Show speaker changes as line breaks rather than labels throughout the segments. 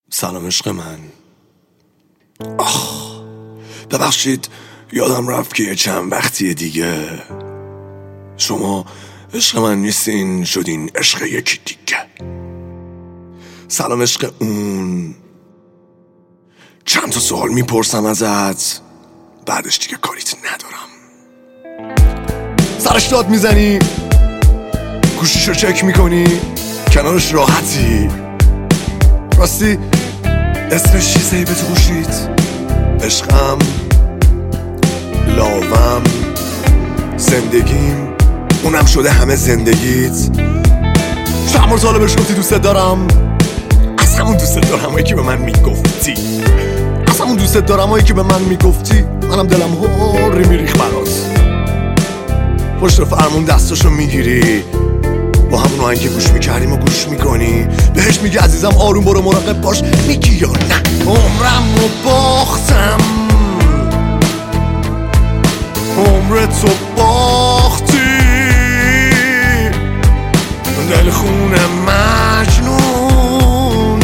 سلام عشق من. ببخشید یادم رفت که چند وقتی دیگه شما عشق من نیستین، شدین عشق یکی دیگه. سلام عشق اون. چند تا سوال میپرسم ازت، بعدش دیگه کاریت ندارم. سرش داد میزنی، گوشیشو چک میکنی، کنارش راحتی، راستی اسمش چیزایی به تو گوشیت؟ عشقم، لاوم، زندگیم، اونم شده همه زندگیت. چند بار ساله بهش گفتی دوست دارم، از همون دوست دارم هایی که به من میگفتی، از همون دوست دارم هایی که به من میگفتی. منم دلم هوری میریخ برات. پشت فرمون دستاشو میگیری، با همون آهنگ که گوش میکردیم و گوش میکنی، بهش میگی عزیزم آروم برو مراقب باش، میگی یا نه؟ عمرم رو باختم، عمرتو باختی، دل خونه مجنون،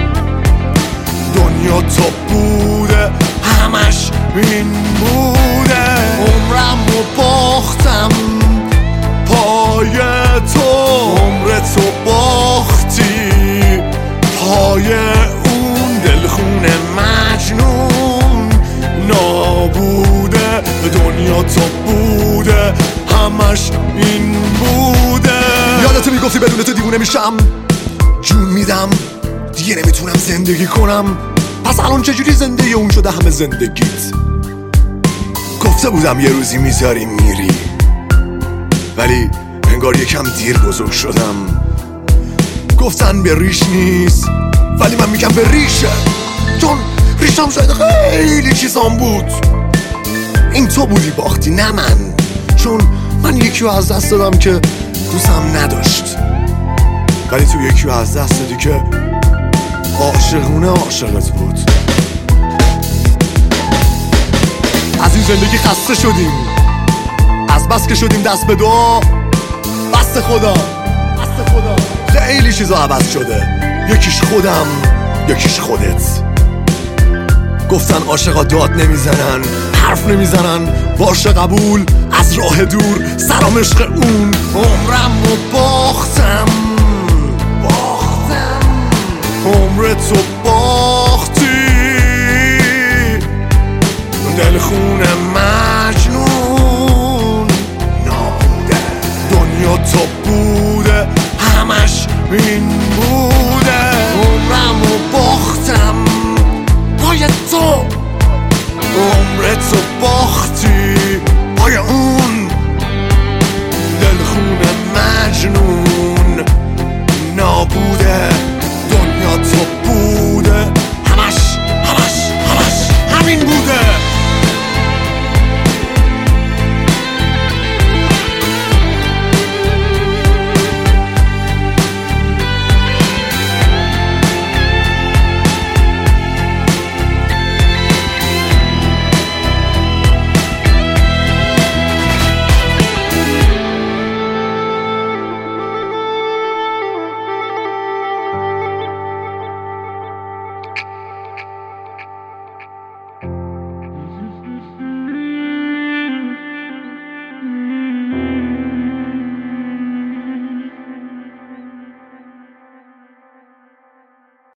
دنیا تو بوده همش این بوده. عمرم رو باختم پای تو، عمرتو باختی پای اون، دل خونه مجنون نابوده، دنیا تو بوده همش این بوده. یادتو میگفتی بدون تو دیوونه میشم، جون میدم دیگه نمیتونم زندگی کنم. پس الان چجوری زندگی اون شده همه زندگیت؟ گفته بودم یه روزی میذاری میری، ولی انگار یکم دیر بزرگ شدم. گفتن به ریش نیست، ولی من میگم به ریشه، چون ریشم شاید خیلی چیزام بود. این تو بودی باختی نه من، چون من یکی رو از دست دادم که دوستم نداشت، ولی تو یکی رو از دست دادی که عاشقونه عاشقت بود. از این زندگی خسته شدیم، از بس که شدیم دست به دعا، بست خدا خیلی چیزا عوض شده، یکیش خودم یکیش خودت. گفتن عاشقا داد نمیزنن، حرف نمیزنن، باشه قبول، از راه دور سرام عشق اون. عمرم رو باختم، عمرتو باختی، دل خونه مجنون نابوده، دنیا تو بوده همش این